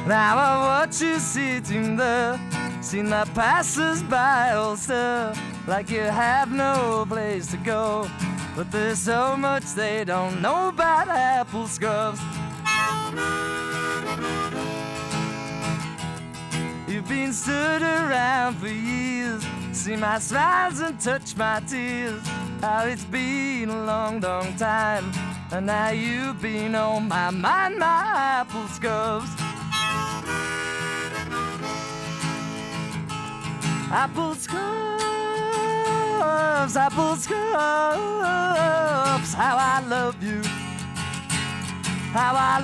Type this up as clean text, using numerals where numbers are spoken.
Now I watch you sitting there, seen the passers-by all stare, like you have no place to go. But there's so much they don't know about apple scrubs. You've been stood around for years, see my smiles and touch my tears. How it's been a long, long time, and now you've been on my mind, my apple scrubs. Apple scrubs, apple scrubs, how I love you, how I